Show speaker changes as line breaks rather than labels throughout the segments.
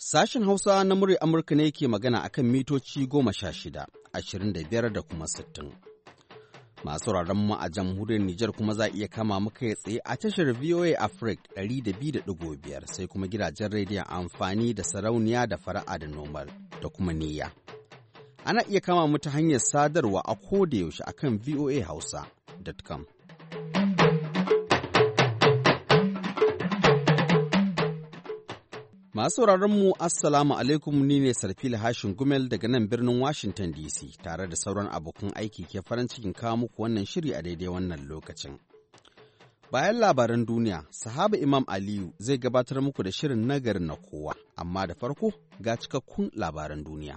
Sashen Hausa na murya Amurka ne ke magana akan mitoci 16, 25 da kuma 60. Masu mu a jamhuriyar Nijar kuma za a iya kama muka ya tsaye a tashar VOA Africa 200.5 sai kuma gidajen rediyon amfani da sarauniya da fara'a da nomal da kuma niyya. Ana iya kama mu ta hanyar sadarwa a koda yaushe akan voahausa.com. Masu mu Assalamu alaikum, ni ne Sarfila Hashin Gumel daga nan birnin Washington DC tare da sauran abokan aiki ke farin cikin kawo muku wannan shiri a daidai wannan lokacin. Bayan labaran duniya, Sahaba Imam Aliyu zai gabatar muku da shirin nagarin na kowa, amma da farko ga cikakkun labaran duniya.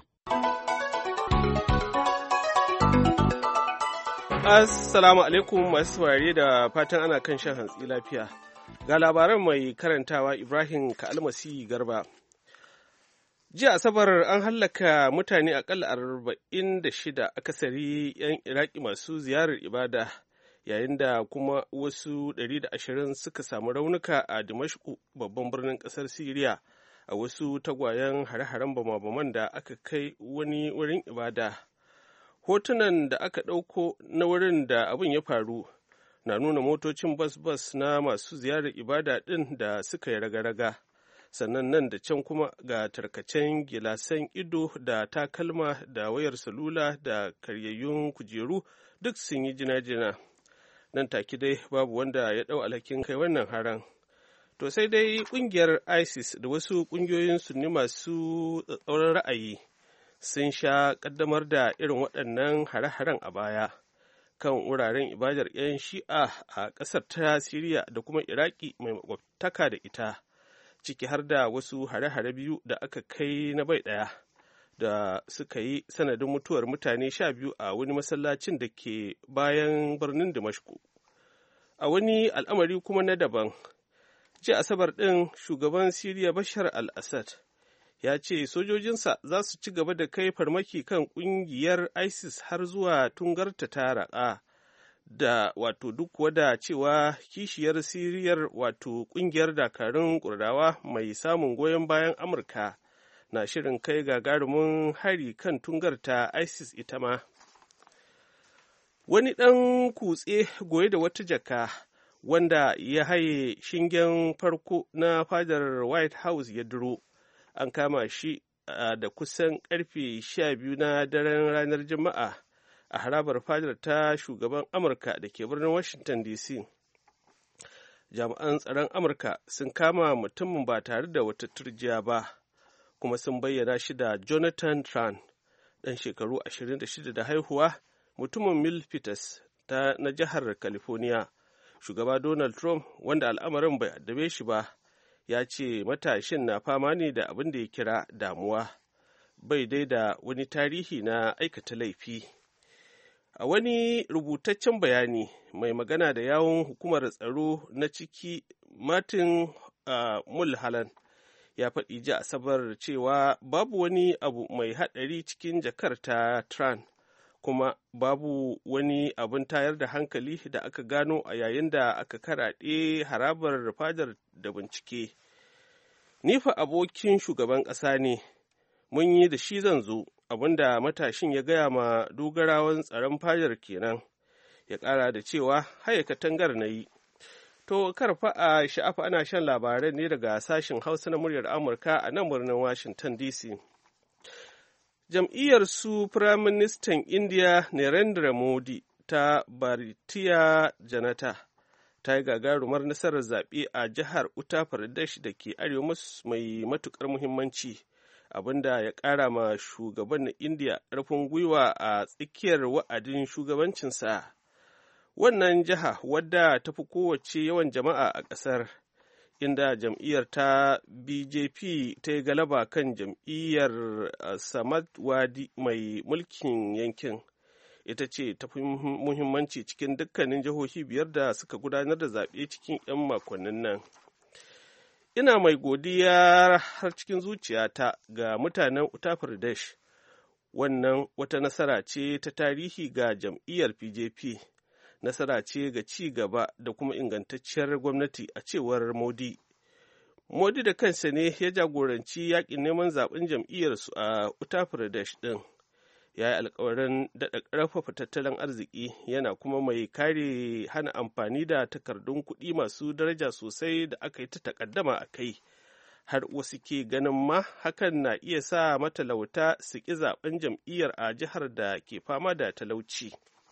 Assalamu alaikum masu saurare da fatan ana kan shan hantsi lafiya. Ga labaran mai karantawa Ibrahim Ka'almasi Garba. Jiya Asabar an hallaka mutane akalla 46 akasari 'yan Iraki masu ziyarar ibada, yayin da kuma wasu 120 suka samu raunuka a Dimashku, babban birnin ƙasar Siriya, a wasu tagwayen hare-haren bama-baman da aka kai wani wurin ibada. Hotunan da aka ɗauko na wurin da abin ya faru na nuna motocin bas-bas na masu ziyarar ibada ɗin da suka yi raga-raga, sannan nan da can kuma ga tarkacen gilasan ido da takalma da wayar salula da karyayyun kujeru duk sun yi jina-jina. Nan take dai babu wanda ya ɗau alhakin kai wannan haran. To sai dai ƙungiyar ISIS da wasu ƙungiyoyin sunni masu tsatsauran ra'ayi sun sha ƙaddamar da irin waɗannan hare-haren a baya kan wuraren ibadar 'yan shi'a a ƙasar ta Siriya da kuma Iraki mai makwabtaka da ita, ciki har da wasu hare-hare biyu da aka kai na bai ɗaya da suka yi sanadin mutuwar mutane 12 a wani masallacin da ke bayan birnin Dimashku. A wani al'amari kuma na daban, jiya Asabar ɗin shugaban Siriya Bashar al-Assad ya ce sojojinsa za su ci gaba da kai farmaki kan ƙungiyar ISIS har zuwa tungarta ta raƙa, da wato duk wada cewa kishiyar Siriyar wato ƙungiyar dakarun Kurdawa mai samun goyon bayan Amurka na shirin kai gagarumin hari kan tungarta ISIS ita ma. Wani ɗan kutse goye da wata jaka wanda ya haye shingen farko na fadar White House ya duro. An kama shi da kusan karfe 12 na daren ranar Juma'a a harabar fadar ta shugaban Amurka da ke birnin Washington DC. Jami'an tsaron Amurka sun kama mutumin ba tare da wata turjiya ba, kuma sun bayyana shi da Jonathan Tran, ɗan shekaru 26 da haihuwa, mutumin Milpitas na jihar California. Shugaba Donald Trump, wanda al'amarin bai addabe shi ba, ya ce matashin na fama ne da abin da ya kira damuwa, bai dai da wani tarihi na aikata laifi. A wani rubutaccen bayani, mai magana da yawun hukumar tsaro na ciki Martin Mulholland ya faɗi ji Asabar cewa babu wani abu mai haɗari cikin jakar ta Tran, kuma babu wani abin tayar da hankali da aka gano a yayin da aka karaɗe harabar fadar da bincike. Ni fa abokin shugaban ƙasa ne, mun yi da shi zan zo, abinda matashin ya gaya ma dogarawan tsaron fadar kenan. Ya ƙara da cewa haye katangar na yi. To karfa a sha'afa ana shan labarai ne daga sashen Hausa na muryar Amurka a nan birnin Washington DC. Jam'iyyar su Firaministan Indiya Narendra Modi ta Bharatiya Janata ta yi gagarumar nasarar zaɓe a jihar Uttar Pradesh da ke arewa mai matuƙar muhimmanci, abinda ya ƙara ma shugaban na Indiya ƙarfin gwiwa a tsakiyar wa'adin shugabancinsa. Wannan jiha wadda ta fi kowace yawan jama'a a ƙasar, inda jam'iyyar ta BJP ta yi galaba kan jam'iyyar Samajwadi mai mulkin yankin, ita ce ta fi muhimmanci cikin dukkanin jihohi 5 da suka gudanar da zaɓe cikin 'yan makonnin nan. Ina mai godiya har cikin zuciyata ga mutanen Uttar Pradesh. Wannan wata nasara ce ta tarihi ga jam'iyyar BJP, nasara ce ga ci gaba da kuma ingantacciyar gwamnati, a cewar Modi. Modi da kansa ne ya jagoranci yakin neman zaben jam'iyyarsu a Uttar Pradesh ɗin. Ya yi alkawarin daɗa ƙarfafa tattalin arziki, yana kuma mai kare hana amfani da takardun kuɗi masu daraja sosai da aka yi ta takaddama a kai. Har wasu ke ganin ma hakan na iya sa matalauta su ƙi zaben jam'iyyar a jihar da ke fama da talauci.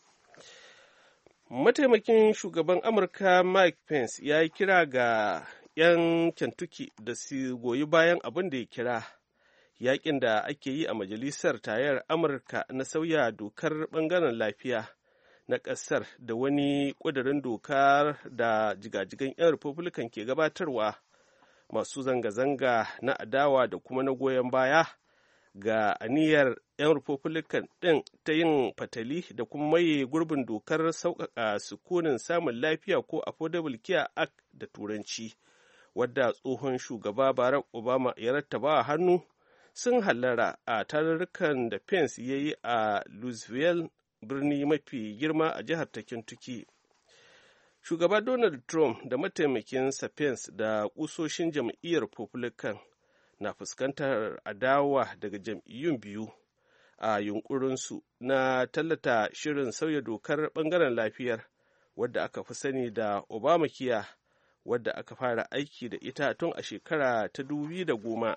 Mataimakin shugaban Amurka Mike Pence ya yi kira ga 'yan Kentucky da su goyi bayan abin da ya kira yakin da ake yi a majalisar tarayyar Amurka na sauya dokar ɓangaren lafiya na ƙasar da wani ƙudurin dokar da jigajigan 'yan Republican ke gabatarwa. Masu zanga-zanga na adawa da kuma na goyon baya ga aniyar 'yan Republican ɗin ta yin fatali da kuma maye gurbin dokar sauƙaƙa sukunin samun lafiya ko Affordable Care Act da Turanci, wadda tsohon shugaba Barack Obama ya rattaba hannu, sun hallara a tarurrukan da Pence ya yi a Louisville, birni mafi girma a jihar ta Kentucky. Shugaba Donald Trump da mataimakinsa Pence da ƙusoshin jam'iyyar Republican na fuskantar adawa daga jam'iyyun biyu a yunkurinsu na tallata shirin sauya dokar ɓangaren lafiyar wadda aka fi sani da Obamacare, wadda aka fara aiki da ita tun a shekara ta 2010.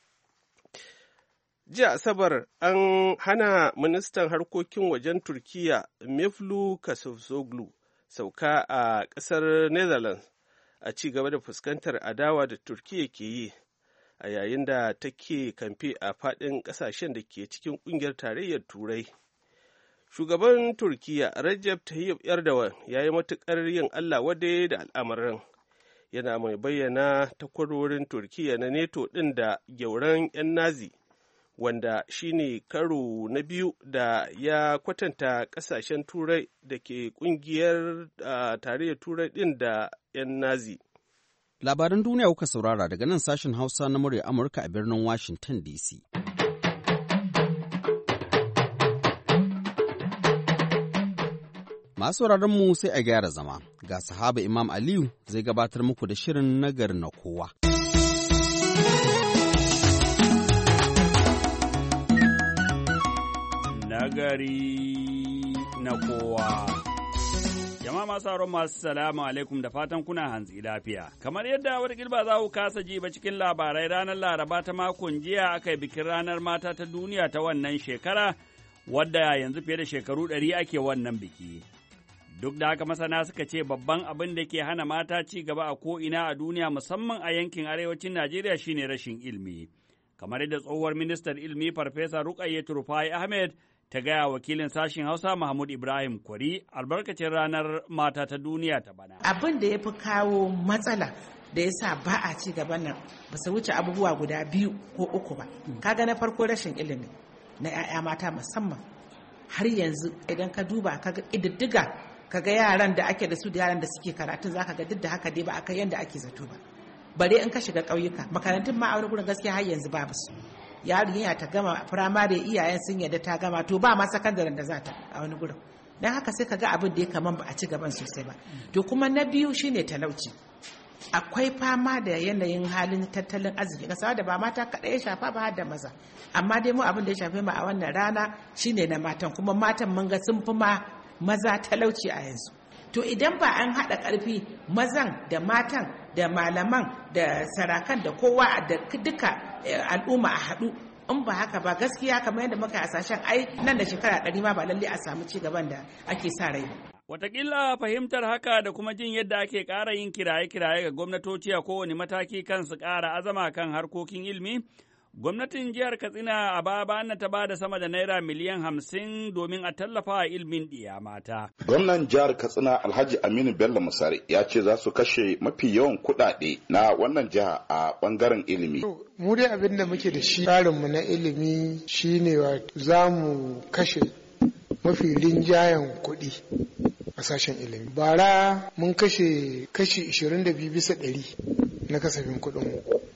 Jiya Asabar an hana ministan harkokin wajen Turkiyya Mevlut Cavusoglu sauka a ƙasar Netherlands a ci gaba da fuskantar adawa da Turkiyya ke yi a yayin da take kamfe a faɗin ƙasashen da ke cikin ƙungiyar tarayyar Turai. Shugaban Turkiyya Recep Tayyip Erdogan ya yi matuƙar yin Allah wadai da al'amarin, yana mai bayyana takwarorin Turkiyya na NATO ɗin da gyauran 'yan Nazi, wanda shine karo na biyu da ya kwatanta ƙasashen Turai da ke ƙungiyar tarayyar Turai ɗin da 'yan Nazi.
Labaran duniya kuka saurara daga nan sashen Hausa na murya Amurka a birnin Washington DC. Masu mu sai a gyara zama, ga sahaba Imam Aliyu zai gabatar muku da shirin nagari na kowa.
Nagari na kowa. Jama'a masu sauran masu salamu alaikum da fatan kuna hantsi lafiya. Kamar yadda wata ba za ku kasa ji ba cikin labarai, ranar Laraba ta makon jiya aka yi bikin ranar mata ta duniya ta wannan shekara, wadda yanzu fiye da shekaru 100 ake wannan biki. Duk da haka masana suka ce babban abin da ke hana mata ci gaba a ko'ina a duniya, musamman a yankin arewacin Najeriya, shine rashin ilimi. Kamar yadda tsohuwar ministar ilimi Farfesa Ruqayyatu Rufai Ahmed ta gaya wakilin sashen Hausa Mahmud Ibrahim Kwari albarkacin ranar mata ta duniya ta bana.
Abin da ya fi kawo matsala da ya sa ba a ci gaban nan ba su wuce abubuwa guda 2 ko 3 ba. Kaga na farko rashin ilimi na 'ya'ya mata musamman. Har yanzu idan ka duba kaga ƙididdiga kaga yaran da ake da su da yaran da suke karatu zaka ga duk da haka dai ba a kai yanda ake zato ba. Bare in ka shiga ƙauyuka makarantun ma a wani gurin gaskiya har yanzu babu su. Yarinya ta gama firamare, iyayen sun yarda ta gama, to ba ma sakandaren da za ta a wani gurin. Don haka sai ka ga abin da ya kaman ba a ci gaban sosai ba. To kuma na biyu shine talauci. Akwai fama da yanayin halin tattalin arziki kasa da ba mata kaɗai ya shafa ba har da maza. Amma dai mu abin da ya shafe mu a wannan rana shine na matan, kuma matan mun ga sun fi ma maza talauci a yanzu. To idan ba an haɗa ƙarfi mazan da matan da malaman da sarakan da kowa da duka al'umma a haɗu, in ba haka ba gaskiya kamar yadda muka hasashen ai nan da shekara 100 ma ba lalle a samu ci gaban da ake sa rai.
Wataƙila fahimtar haka da kuma jin yadda ake ƙara yin kiraye-kiraye ga gwamnatoci a kowane mataki kan su ƙara azama kan harkokin ilimi, gwamnatin jihar Katsina a baya ta ba da sama da naira miliyan 50 domin a tallafa a ilimin ɗiya mata.
Gwamnan jihar Katsina Alhaji Aminu Bello Musari ya ce za su kashe mafi yawan kuɗaɗe na wannan jiha a ɓangaren ilimi.
Mu dai abin da muke da shi tsarinmu na ilimi shine za mu kashe mafi rinjayen kuɗi a sashen ilimi. Bara mun kashe kashi 22 bisa 100 na kasafin kuɗinmu.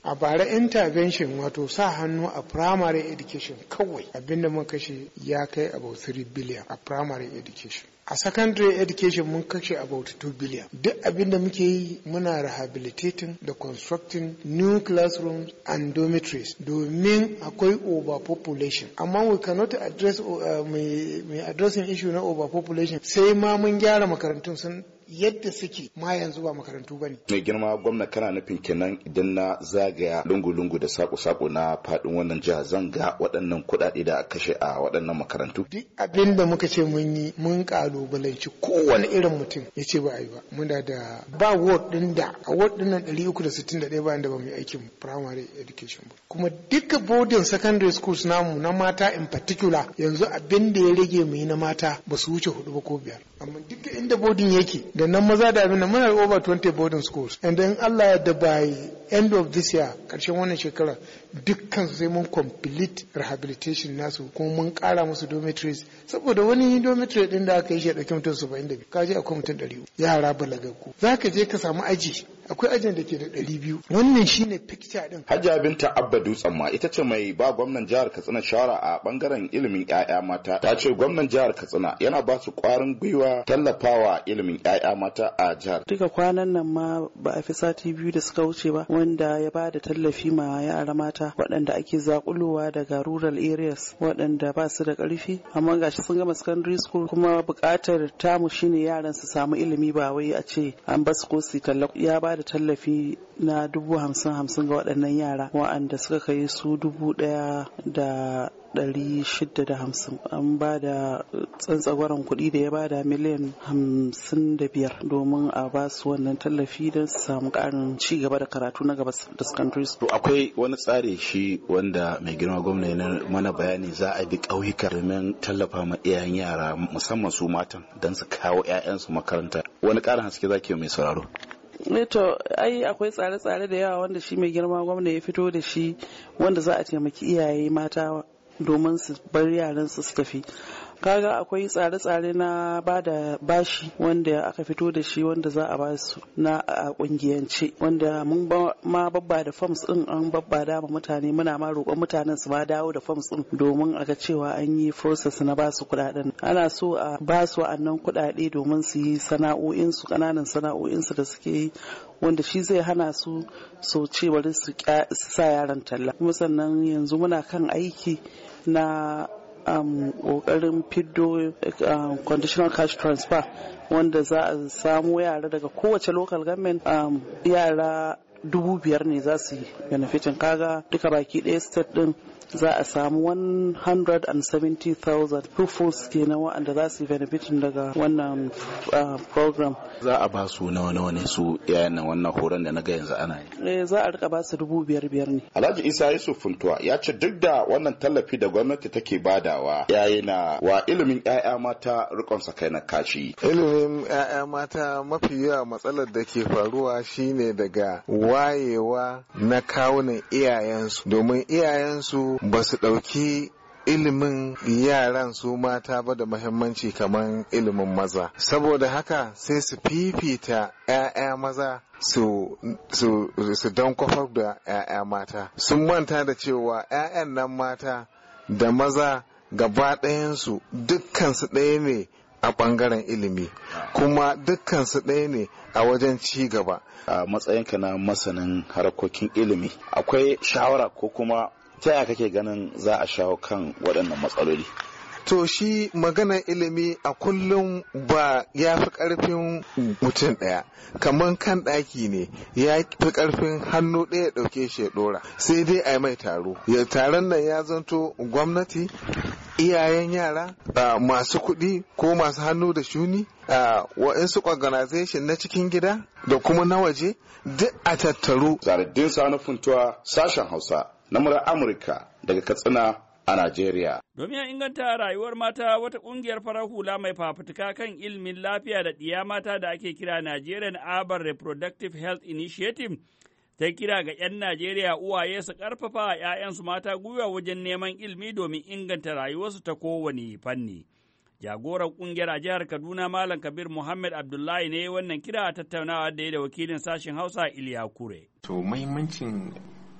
a bara intervention wato sa hannu a primary education kawai abinda mun kashe ya kai about 3 billion a primary education. A secondary education mun kashe about 2 billion. Duk abin da muke yi muna rehabilitating da constructing new classrooms and dormitories domin akwai overpopulation. Amma we cannot address mai addressing issue na overpopulation sai ma mun gyara makarantun sun yadda suke ma yanzu ba makarantu bane.
Mai girma gwamna kana nufin kenan idan na zagaya lungu-lungu da sako-sako na fadin wannan jiha zan ga waɗannan kuɗaɗe da kashe a waɗannan makarantu.
Duk abin da muka ce mun yi mun kalubalanci kowane irin mutum ya ce ba a yi ba. Muna da ba ward din da a ward din nan 361 bayan da ba mu yi aikin primary education ba. Kuma duka boarding secondary schools namu na mata in particular yanzu abin da ya rage mu yi na mata ba su wuce 4 ba ko 5. Amma duka inda boarding yake da nan maza da abin da muna da over 20 boarding schools and then Allah ya da by end of this year karshen wannan shekara dukkan sai mun complete rehabilitation nasu kuma mun kara musu dormitories saboda wani dormitory din da aka yi shi da dauki mutum 72 kaje akwai mutum 100 yara balagaggu zaka je ka samu aji akwai ajin da ke da 200 wannan shine picture din.
Hajiya Binta Abba Dutsen ma ita ce mai ba gwamnan jihar Katsina shawara a bangaren ilimin ƴaƴa mata ta ce gwamnan jihar Katsina yana ba su ƙwarin gwiwa tallafawa ilimin ƴaƴa mata a jihar.
Duka kwanan nan ma ba a fi sati 2 da suka wuce ba wanda ya ba da tallafi ma yara mata waɗanda ake zakulowa daga rural areas waɗanda ba su da ƙarfi amma gashi sun gama secondary school kuma buƙatar tamu shine yaran su samu ilimi ba wai a ce an basu ko su tallafi ya ba da tallafi na 50,000 ga waɗannan yara waɗanda suka kai su 1,650 an ba da tsantsagwaron kuɗi da ya ba da miliyan 55 domin a ba su wannan tallafi don su samu ƙarin ci gaba da karatu na gaba da secondary school.
Akwai wani tsari shi wanda mai girma gwamna ya mana bayani za a bi ƙauyuka domin tallafa ma iyayen yara musamman su matan don su kawo 'ya'yansu makaranta. Wani ƙarin haske zaki mai sauraro?
To ai akwai tsare-tsare da yawa wanda shi mai girma gwamna ya fito da shi wanda za a taimaki iyaye mata domin su bar yaran su tafi. Kaga akwai tsare-tsare na bada bashi wanda aka fito da shi wanda za a ba su na a kungiyance wanda mun ma babba da forms din an babba da mutane muna ma roƙon mutanen su ma dawo da forms din domin a ga cewa an yi process na ba su kuɗaɗen. Ana so a ba su wa'annan kuɗaɗe domin su yi sana'o'in su ƙananan sana'o'in su da suke yi wanda shi zai hana su so cewa su sa yaran talla. Kuma sannan yanzu muna kan aiki na kokarin fiddo conditional cash transfer wanda za a samu yara daga kowace local government yara 5,000 ne za su yi benefitin kaga duka baki ɗaya state din za a samu 170,000 pupils kenan waɗanda za su yi benefitin daga wannan program.
Za a ba su nawa ne su yayin wannan horon da na ga yanzu ana yi?
Za a rika ba su 5,500 ne.
Alhaji Isa Yusuf Funtuwa ya ce duk da wannan tallafi da gwamnati take badawa yayi na wa ilimin 'ya'ya mata rikon kai na kashi.
Ilimin 'ya'ya mata mafi yawa matsalar da ke faruwa shine daga wayewa na kawunan iyayensu domin iyayensu ba su ɗauki ilimin yaran su mata ba da muhimmanci kamar ilimin maza saboda haka sai su fifita 'ya'ya maza su don kwafar da 'ya'ya mata sun manta da cewa 'ya'yan nan mata da maza gaba ɗayansu dukkansu ɗaya ne a ɓangaren ilimi kuma dukkansu ɗaya ne a wajen ci gaba.
A matsayinka na masanin harkokin ilimi akwai shawara ko kuma ta yaya kake ganin za a shawo kan waɗannan matsaloli?
To shi maganar ilimi a kullum ba ya fi ƙarfin mutum ɗaya, kamar kan ɗaki ne ya fi ƙarfin hannu ɗaya ɗauke shi ya ɗora, sai dai a yi mai taro. Taron nan ya zanto gwamnati, iyayen yara, masu kuɗi ko masu hannu da shuni, wa'insu organization na cikin gida da kuma na waje duk a tattaru.
Zaradin Sani Funtuwa, sashen Hausa na murar Amurka daga Katsina a Najeriya.
Domin a inganta rayuwar mata, wata ƙungiyar farar hula mai fafutuka kan ilimin lafiya da ɗiya mata da ake kira Nigerian Urban Reproductive Health Initiative ta kira ga 'yan Najeriya uwaye su ƙarfafa 'ya'yansu mata gwiwa wajen neman ilimi domin inganta rayuwarsu ta kowane fanni. Jagoran ƙungiyar a jihar Kaduna Malam Kabir Muhammad Abdullahi ne wannan kira a tattaunawa da ya da wakilin sashen Hausa Iliya Kure.
To muhimmancin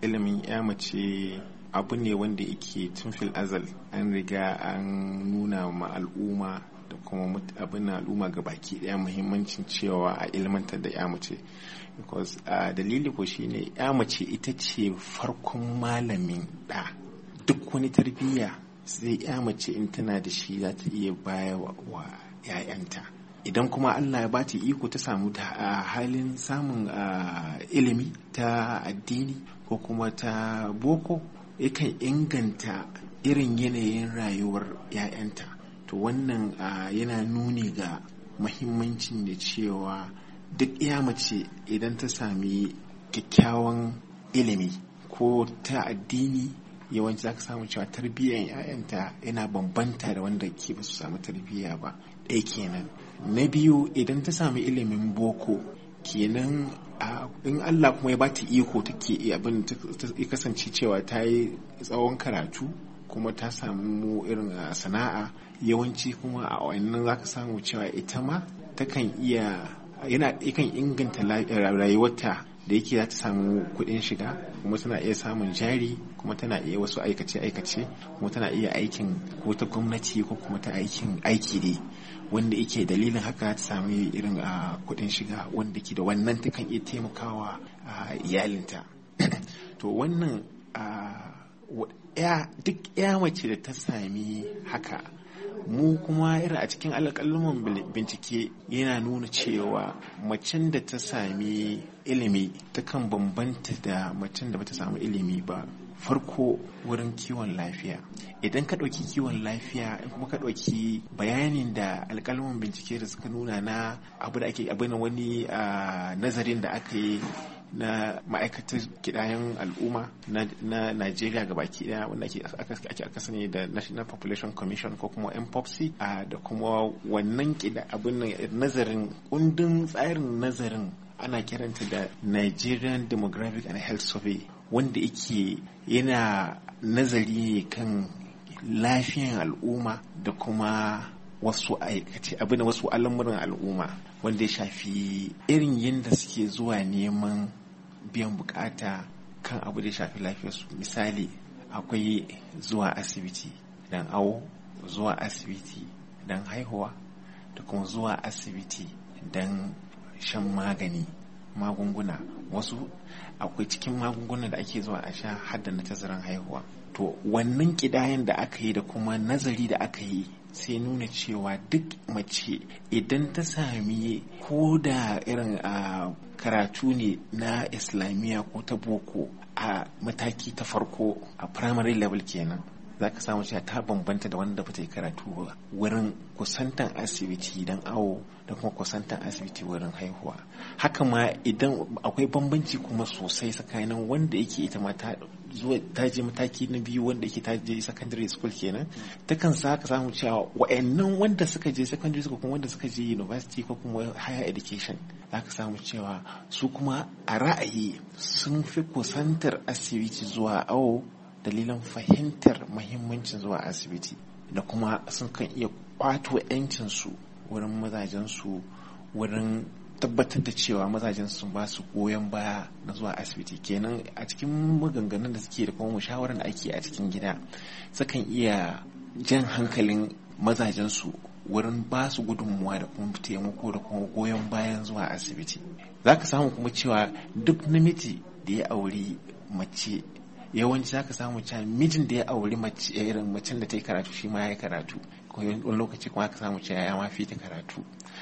ilimin ya mace abu ne wanda yake tun fil azal an riga an nuna ma al'umma da kuma abin al'umma ga baki daya muhimmancin cewa a ilmantar da ya mace, because dalili ko shine ya mace ita ce farkon malamin da duk wani tarbiyya sai ya mace in tana da shi za ta iya baya wa 'ya'yanta. Idan kuma Allah ya bata iko ta samu halin samun ilimi ta addini ko kuma ta boko, yakan inganta irin yanayin rayuwar 'ya'yanta. To wannan yana nuni ga muhimmancin da cewa duk ya mace idan ta sami kyakkyawan ilimi ko ta addini, yawanci za ka samu cewa tarbiyyar 'ya'yanta yana bambanta da wanda ke ba su samu tarbiyya ba. ɗaya kenan. Na biyu, idan ta sami ilimin boko kenan in Allah kuma ya bata iko take abin ta kasance cewa ta yi tsawon karatu kuma ta samu irin sana'a, yawanci kuma a wannan za ka samu cewa ita ma takan yakan inganta rayuwarta da yake za ta samu kuɗin shiga, kuma tana iya samun jari, kuma tana iya wasu aikace-aikace, kuma tana iya aikin ko ta gwamnati ko kuma ta aiki dai wanda yake dalilin haka ta sami irin kuɗin shiga wanda ke da wannan takan iya taimakawa iyalinta. To wannan duk ya mace da ta sami haka, mu kuma irin a cikin alƙaluman bincike yana nuna cewa macen da ta sami ilimi takan bambanta da macen da bata samu ilimi ba. Farko, wurin kiwon lafiya. Idan ka ɗauki kiwon lafiya, kuma ka ɗauki bayanin da alƙaluman bincike da suka nuna na abu da ake abin wani nazarin da aka yi na ma'aikatar kidayen al'umma na Najeriya ga baki daya, wanda aka sani da National Population Commission ko kuma NPOPC, da kuma wannan nazarin kundin tsarin nazarin ana kiranta da Nigerian Demographic and Health Survey, wanda yake yana nazari ne kan lafiyan al'umma da kuma wasu wasu al'amuran al'umma wanda ya shafi irin yadda suke zuwa neman biyan bukata kan abu da ya shafi lafiyarsu. Misali, akwai zuwa asibiti don awo, zuwa asibiti don haihuwa, da kuma zuwa asibiti don shan magunguna. Wasu akwai cikin magunguna da ake zuwa a sha hadda na tazaran haihuwa. To wannan kidayen da aka yi da kuma nazari da aka yi sai nuna cewa duk mace idan ta sami ko da irin karatu ne na islamiyya ko ta boko a mataki ta farko a primary level kenan, za ka samu cewa ta bambanta da wanda bata yi karatu ba wurin kusantan asibiti don awo da kuma kusantan asibiti wurin haihuwa. Haka ma idan akwai bambanci kuma sosai tsakanin wanda yake ita ma ta je mataki na biyu, wanda yake ta je secondary school kenan, takan sa ka samu cewa wa'annan wanda suka je secondary school kuma wanda suka je university ko kuma higher education, za ka samu cewa su kuma a ra'ayi sun fi kusantar asibiti zuwa awo dalilan fahimtar mahimmancin zuwa asibiti, da kuma sun kan iya kwato 'yancinsu wurin mazajensu, wurin tabbatar da cewa mazajen sun ba su goyon baya na zuwa asibiti. Kenan a cikin maganganun da suke da kuma mushawarar da ake a cikin gida, sukan iya jan hankalin mazajensu wurin ba su gudunmuwa da kuma taimako da kuma goyon bayan zuwa asibiti. Za ka samu kuma cewa duk namiji da ya auri mace, yawanci za ka samu cewa mijin da ya auri mace irin macen da ta yi karatu shi ma ya yi karatu, wani lokaci kuma ka samu cewa ya ma fi ta karatu.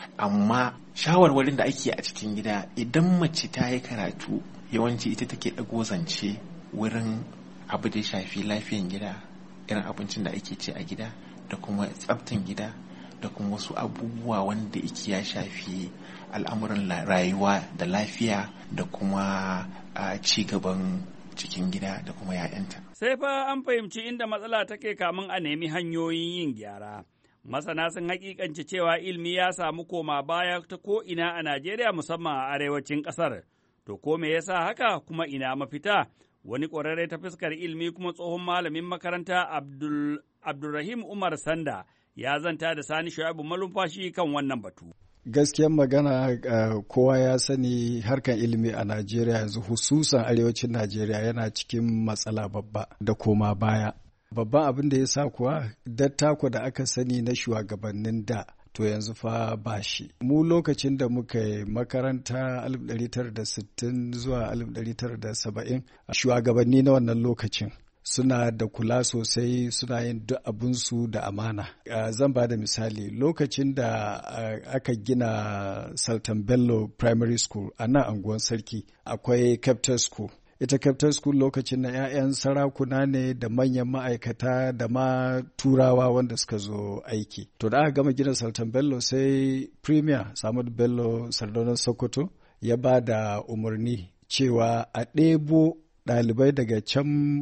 Amma shawarwarin da ake a cikin gida, idan mace ta yi karatu, yawanci ita take ɗago zance wurin abu da ya shafi lafiyan gida, irin abincin da ake ci a gida, da kuma tsaftan gida, da kuma wasu abubuwa wanda yake ya shafi al'amuran rayuwa da lafiya da kuma ci gaban cikin gida da kuma 'ya'yanta.
Sai fa an fahimci inda matsala take kamun a nemi hanyoyin yin gyara. Masana sun hakikanci cewa ilimi ya samu koma baya ta ko'ina a Najeriya, musamman a arewacin ƙasar. To ko me yasa haka, kuma ina mafita? Wani ƙwararre ta fuskar ilimi kuma tsohon malamin makaranta Abdulrahim Umar Sanda ya zanta da Sani Shu'aibu Malumfashi kan wannan batu.
Gaskiyar magana kowa ya sani harkan ilimi a Najeriya yanzu hususan arewacin Najeriya yana cikin matsala babba da koma baya. Babban abin da ya sa kuwa dattako da aka sani na shugabannin da to yanzu fa ba shi. Mu lokacin da muka yi makaranta 1960 zuwa 1970 shugabanni na wannan lokacin suna da kula sosai, suna yin duk abinsu da amana. Zan ba da misali lokacin da aka gina Sultan Bello Primary School a nan anguwan Sarki akwai Capital School. Ita Capital School lokacin na 'ya'yan sarakuna ne da manyan ma'aikata da ma turawa wanda suka zo aiki. To da aka gama gina Sultan Bello sai Premier Samadu Bello Sardaunar Sokoto ya ba da umarni cewa a ɗebo ɗalibai daga can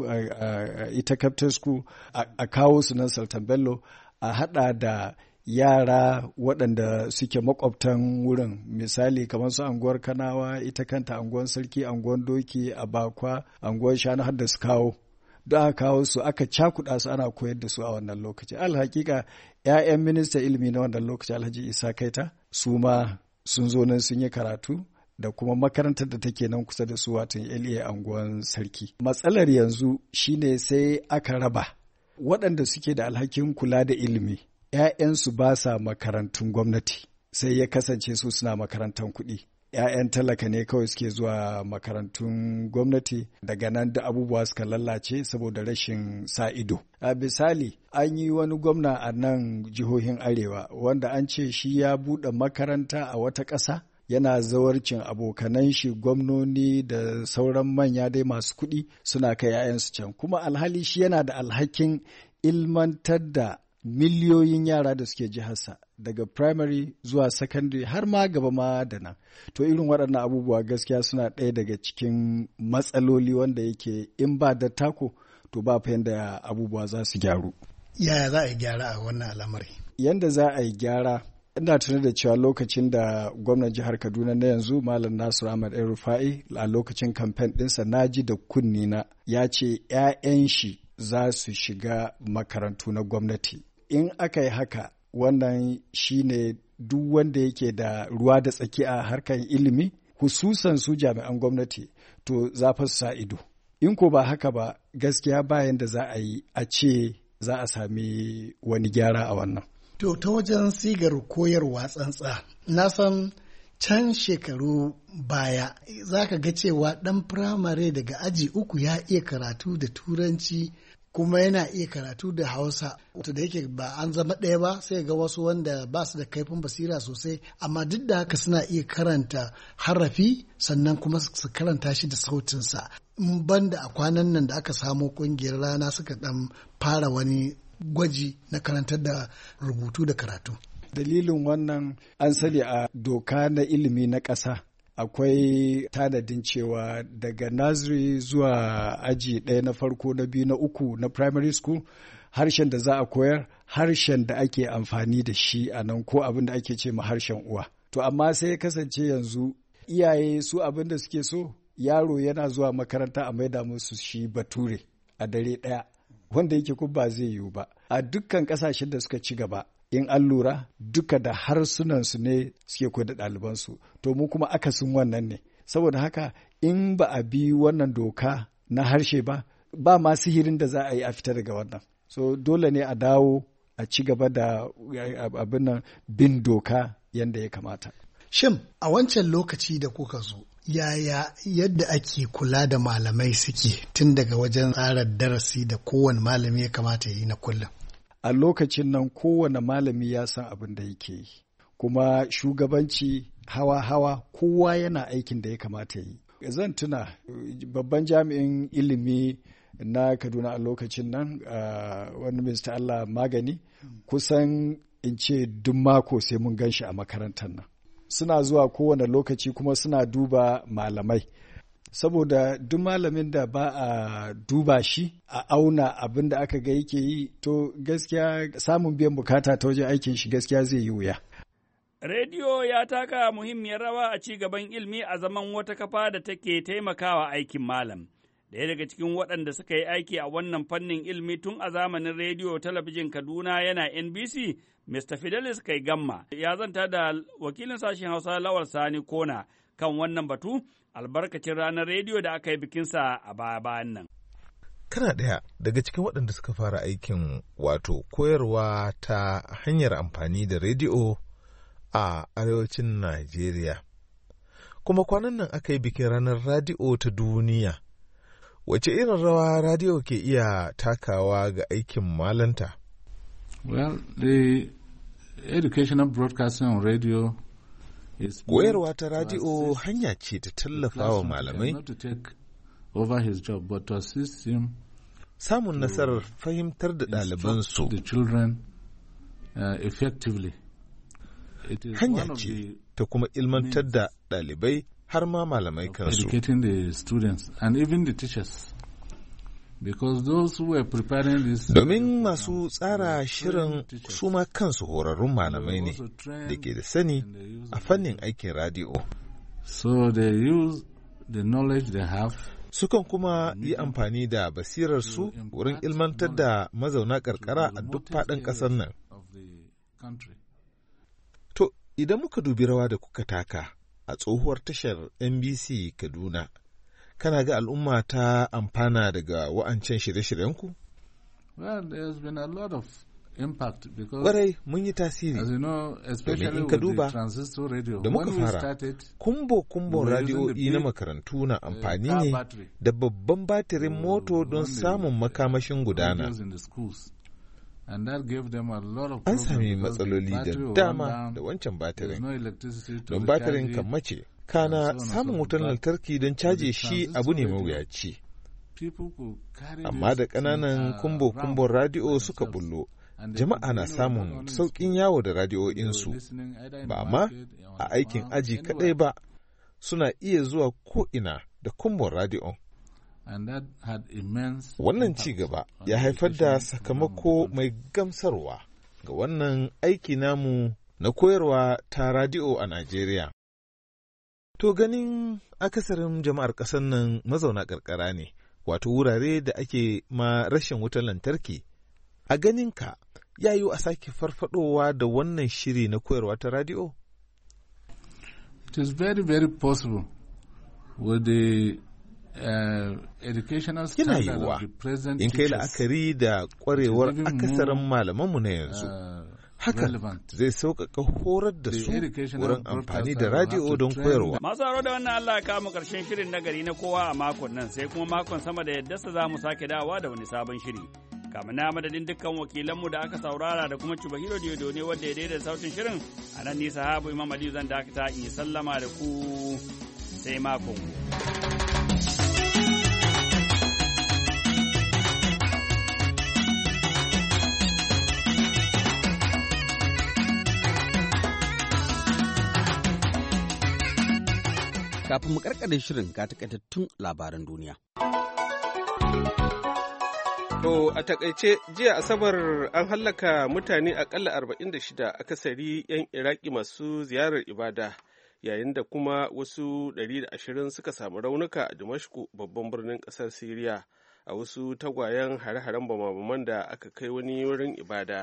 ita Capital School a kawo su nan Sultan Bello a haɗa da yara waɗanda suke makwabtan wurin, misali kamar su anguwar Kanawa, ita kanta anguwar Sarki, anguwar Doki, Abakwa, anguwar Shanu har da su kawo. Don aka kawo su aka cakuɗa su ana koyar da su a wannan lokaci. Alhaƙiƙa 'ya'yan ministan ilimi na wannan lokaci Alhaji Isa Kaita su ma sun zo nan sun yi karatu da kuma makarantar da take nan kusa da su watan LA anguwan Sarki. Matsalar yanzu shine sai aka raba waɗanda suke da alhakin kula da ilimi. 'Ya'yansu ba sa makarantun gwamnati sai ya kasance su suna makarantar kuɗi. 'Ya'yan talaka ne kawai suke zuwa makarantun gwamnati, daga nan da abubuwa suka lallace saboda rashin sa ido. A misali an yi wani gwamna a nan jihohin Arewa wanda an ce shi ya buɗe makaranta a wata ƙasa. Yana zawarcin abokanan shi gwamnoni da sauran manya dai masu kuɗi suna kai 'ya'yansu can, kuma alhali shi yana da alhakin ilmantar da miliyoyin yara da suke jiharsa daga primary zuwa secondary har ma gaba ma da nan. To irin waɗannan abubuwa gaskiya suna ɗaya daga cikin matsaloli wanda yake in ba da tako to ba fa yanda abubuwa za su gyaru.
Yaya za a yi gyara a wannan al'amari? Yanda
za a yi gyara, ina tuni da cewa lokacin da gwamnan jihar Kaduna na yanzu Malam Nasiru Ahmad El-Rufai a lokacin kamfen ɗinsa na ji da kunnina ya ce 'ya'yan shi za su shiga makarantu na gwamnati. In aka yi haka, wannan shine duk wanda yake da ruwa da tsaki a harkar ilimi, hususan su jami'an gwamnati, to za fa su sa ido. In ko ba haka ba, gaskiya bayan da za a yi a ce za a sami wani gyara a wannan.
To ta wajen sigar koyarwa tsantsa, na san can shekaru baya za ka ga cewa ɗan firamare daga aji 3 ya iya karatu da Turanci kuma yana iya karatu da Hausa. Wato da yake ba an zama ɗaya ba, sai ga wasu wanda ba su da kaifin basira sosai, amma duk da haka suna iya karanta harafi sannan kuma su karanta shi da sautinsa. Banda a kwanan nan da aka samo ƙungiyar Rana suka ɗan fara wani gwaji na karantar da rubutu da karatu.
Dalilin wannan an sani a doka na ilimi na ƙasa akwai tanadin cewa daga nursery zuwa aji 1 na farko, na 2, na 3 na primary school, harshen da za a koyar harshen da ake amfani da shi a nan, ko abin da ake ce ma harshen uwa. To amma sai ya kasance yanzu iyaye su abin da suke so yaro yana zuwa makaranta a maida musu shi bature a dare ɗaya, wanda yake kuma ba zai yiwu ba. A dukkan ƙasashen da suka ci gaba, in an lura duka da harsunansu ne suke koyar da ɗalibansu, to mu kuma akasin wannan ne. Saboda haka in ba a bi wannan doka na harshe ba, ba ma sihirin da za a yi a fita daga wannan. So dole ne a dawo a ci gaba da abin nan bin doka yadda ya kamata.
Shin a wancan lokaci da kuka zo, yaya yadda ake kula da malamai suke tun daga wajen tsara darasi da kowane malami ya kamata ya yi na kullum?
A lokacin nan kowane malami ya san abin da yake yi, kuma shugabanci hawa-hawa kowa yana aikin da ya kamata ya yi. Zan tuna babban jami'in ilimi na Kaduna a lokacin nan wani Mr. Allah Magani, kusan in ce duk mako sai mun gan shi a makarantar nan. Suna zuwa kowane lokaci kuma suna duba malamai. Saboda duk malamin da ba a duba shi a auna abin da aka ga yake yi, to gaskiya samun biyan bukata ta wajen aikin shi gaskiya zai yi wuya.
Rediyo ya taka muhimmiyar rawa a ci gaban ilimi a zaman wata kafa da take taimakawa aikin malam. Ɗaya daga cikin waɗanda suka yi aiki a wannan fannin ilimi tun a zamanin rediyo talabijin Kaduna yana NBC, Mr. Fidelis Kaigamma, ya zanta da wakilin sashen Hausa Lawal Sani Kona kan wannan batu albarkacin ranar rediyo da aka yi bikinsa a baya-bayan nan.
Kana ɗaya daga cikin waɗanda suka fara aikin wato koyarwa ta hanyar amfani da rediyo a arewacin Najeriya. Kuma kwanan nan aka yi bikin ranar radiyo ta duniya. Wace irin rawa radiyo ke iya takawa ga aikin malanta?
Well, the educational broadcasting on radio is
koyarwa ta radiyo hanya ce ta tallafa wa malamai
over his job, but to assist him
samun nasarar fahimtar da ɗalibansu.
The children effectively.
Hanya ce ta kuma ilmantar da ɗalibai har ma malamai kansu.
Educating the students and even the teachers. Because those who were preparing this.
Domin masu tsara shirin su ma kansu horarrun malamai ne da ke da sani a fannin aikin radiyo.
So they use the knowledge they have.
Sukan kuma yi amfani da basirarsu wurin ilmantar da mazauna karkara a duk faɗin ƙasar nan. To, idan muka dubi rawa da kuka taka a tsohuwar tashar NBC Kaduna, kana ga al'umma ta amfana daga wa'ancan shirye-shiryenku?
Well, there's been a lot of impact because
Ƙwarai mun yi tasiri.
As you know, especially
in ka
with
duba,
the transistor radio.
da muka fara, kumbo-kumbon radiyoyi na makarantu na amfani ne da babban batirin moto don samun makamashin gudana. An sami matsaloli da dama da wancan batirin, don batirin kan mace, kana samun wutar lantarki don caje shi abu ne mawuyaci. Amma da ƙananan kumbo-kumbon radiyo suka bullo, jama'a na samun sauƙin yawo da radiyoyinsu, ba ma a aikin aji kaɗai ba, suna iya zuwa ko'ina da kumbon radiyon. Wannan ci gaba ya haifar da sakamako mai gamsarwa ga wannan aiki namu na koyarwa ta radiyo a Najeriya. To ganin akasarin jama'ar ƙasar nan mazauna ƙarƙara ne, wato wurare da ake ma rashin wutar lantarki, a ganinka ya yi a sake farfadowa da wannan shiri na koyarwa ta radiyo?
It is very, very possible with the educational standard of the present
in kai la'akari da kwarewar akasarin malamanmu na yanzu. Hakan zai sauƙaƙa horar da su wurin amfani da radiyo don koyarwa.
Masu haro da wannan Allah ya kawo ƙarshen shirin nagari na kowa a makon nan, sai kuma makon sama da yadda za mu sake dawowa da wani sabon shiri. Kamar na madadin dukkan wakilanmu da aka saurara da kuma Cibahiro Diodo ne wanda ya daidaita sautin shirin, a nan ni sahabu Imam Aliyu zan dakata in sallama da ku sai makon.
Kafin mu karkare shirin ga takaitattun labaran duniya.
To a takaice jiya Asabar an hallaka mutane akalla 46 akasari 'yan Iraki masu ziyarar ibada, yayin da kuma wasu 120 suka samu raunuka a Dimashku babban birnin ƙasar Siriya a wasu tagwayen hare-haren bama-baman da aka kai wani wurin ibada.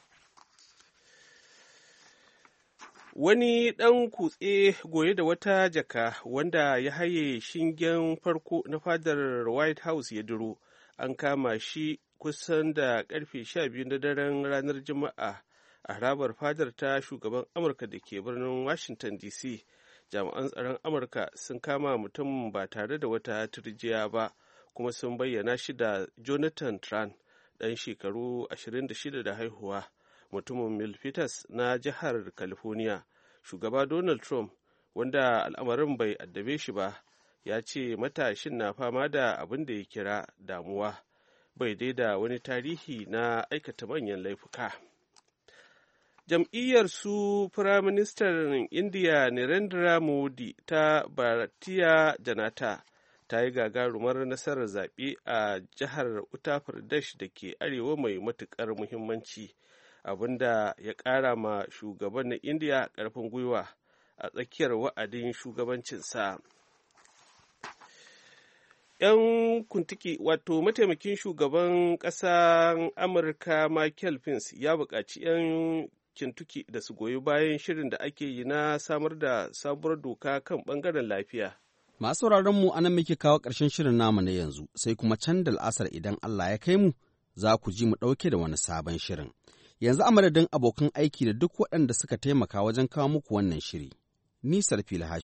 Wani ɗan kutse goye da wata jaka wanda ya haye shingen farko na fadar White House ya duro, an kama shi kusan da karfe 12 na daren ranar Juma'a a harabar fadar ta shugaban Amurka da ke birnin Washington DC. Jami'an tsaron Amurka sun kama mutum ba tare da wata turjiya ba, kuma sun bayyana shi da Jonathan Tran, ɗan shekaru 26 da haihuwa. Mutumin Milpitas na jihar California. Shugaba Donald Trump, wanda al'amarin bai addabe shi ba, ya ce matashin na fama da abin da ya kira damuwa, bai dai da wani tarihi na aikata manyan laifuka. Jam'iyyar su Firaministan Indiya Narendra Modi ta Bharatiya Janata ta yi gagarumar nasarar zaɓe a jihar Uttar Pradesh da ke arewa mai matuƙar muhimmanci, abinda ya ƙara ma shugaban na Indiya ƙarfin gwiwa a tsakiyar wa'adin shugabancinsa. 'yan kuntiki wato mataimakin shugaban ƙasar Amurka Michael Pence ya buƙaci 'yan Kentucky da su goyi bayan shirin da ake yi na samar da sabuwar doka kan ɓangaren lafiya.
Masu mu anan muke kawo ƙarshen shirin namu na yanzu, sai kuma can da al'asar idan Allah ya kai mu za ku ji mu ɗauke da wani sabon shirin. Yanzu a madadin abokan aiki da duk waɗanda suka taimaka wajen kawo muku wannan shiri. Ni Sarfila